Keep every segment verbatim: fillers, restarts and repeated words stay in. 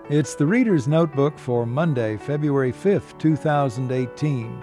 It's the Reader's Notebook for Monday, February fifth, two thousand eighteen.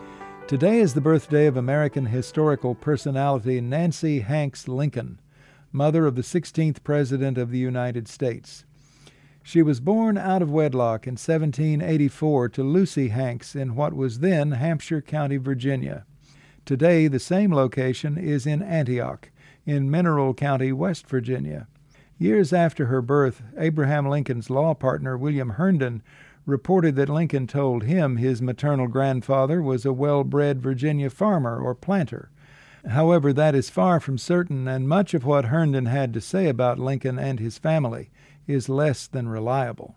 Today is the birthday of American historical personality Nancy Hanks Lincoln, mother of the sixteenth President of the United States. She was born out of wedlock in seventeen eighty-four to Lucy Hanks in what was then Hampshire County, Virginia. Today, the same location is in Antioch, in Mineral County, West Virginia. Years after her birth, Abraham Lincoln's law partner, William Herndon, reported that Lincoln told him his maternal grandfather was a well-bred Virginia farmer or planter. However, that is far from certain, and much of what Herndon had to say about Lincoln and his family is less than reliable.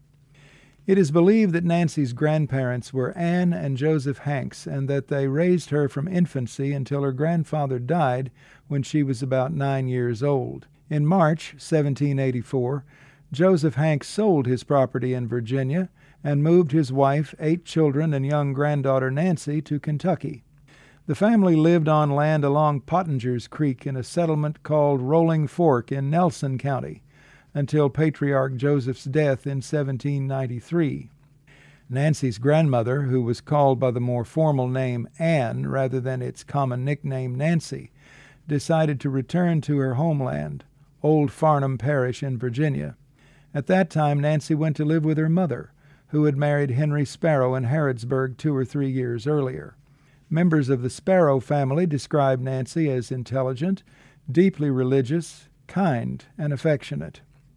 It is believed that Nancy's grandparents were Anne and Joseph Hanks, and that they raised her from infancy until her grandfather died when she was about nine years old. In March seventeen eighty-four, Joseph Hanks sold his property in Virginia and moved his wife, eight children, and young granddaughter Nancy to Kentucky. The family lived on land along Pottinger's Creek in a settlement called Rolling Fork in Nelson County until Patriarch Joseph's death in seventeen ninety-three. Nancy's grandmother, who was called by the more formal name Anne rather than its common nickname Nancy, decided to return to her homeland, Old Farnham Parish in Virginia. At that time, Nancy went to live with her mother, who had married Henry Sparrow in Harrodsburg two or three years earlier. Members of the Sparrow family described Nancy as intelligent, deeply religious, kind, and affectionate.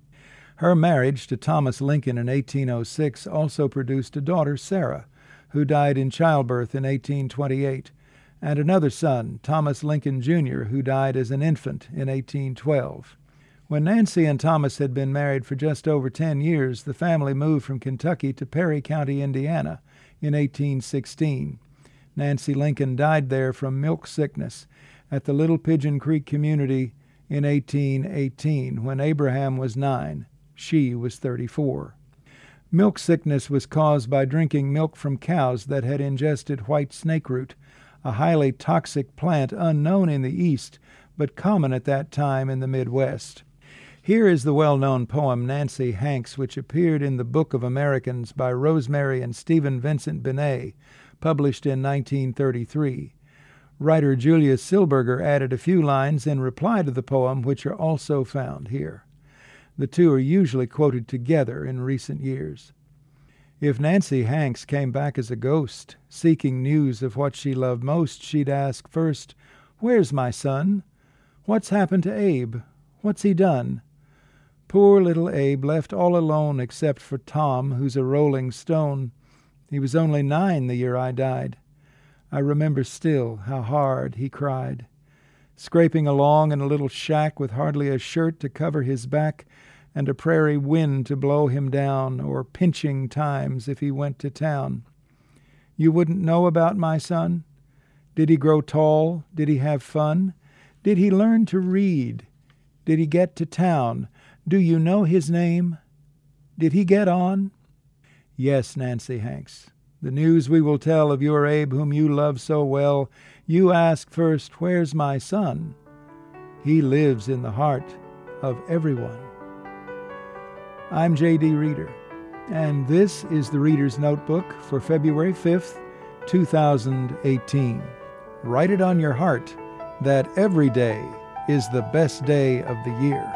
Her marriage to Thomas Lincoln in eighteen oh six also produced a daughter, Sarah, who died in childbirth in eighteen twenty-eight, and another son, Thomas Lincoln Junior, who died as an infant in eighteen twelve. When Nancy and Thomas had been married for just over ten years, the family moved from Kentucky to Perry County, Indiana, in eighteen sixteen. Nancy Lincoln died there from milk sickness at the Little Pigeon Creek community in eighteen eighteen, when Abraham was nine. She was thirty-four. Milk sickness was caused by drinking milk from cows that had ingested white snakeroot, a highly toxic plant unknown in the East, but common at that time in the Midwest. Here is the well-known poem Nancy Hanks, which appeared in the Book of Americans by Rosemary and Stephen Vincent Benet, published in nineteen thirty-three. Writer Julius Silberger added a few lines in reply to the poem, which are also found here. The two are usually quoted together in recent years. If Nancy Hanks came back as a ghost, seeking news of what she loved most, she'd ask first, "Where's my son? What's happened to Abe? What's he done?" Poor little Abe, left all alone except for Tom, who's a rolling stone. He was only nine the year I died. I remember still how hard he cried. Scraping along in a little shack with hardly a shirt to cover his back and a prairie wind to blow him down, or pinching times if he went to town. You wouldn't know about my son? Did he grow tall? Did he have fun? Did he learn to read? Did he get to town? Do you know his name? Did he get on? Yes, Nancy Hanks, the news we will tell of your Abe whom you love so well. You ask first, where's my son? He lives in the heart of everyone. I'm J D Reader, and this is the Reader's Notebook for February fifth, two thousand eighteen. Write it on your heart that every day is the best day of the year.